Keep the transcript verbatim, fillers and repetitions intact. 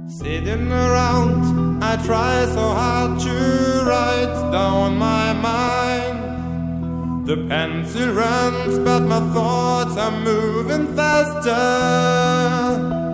Sitting around, I try so hard to write down my mind. The pencil runs, but my thoughts are moving faster.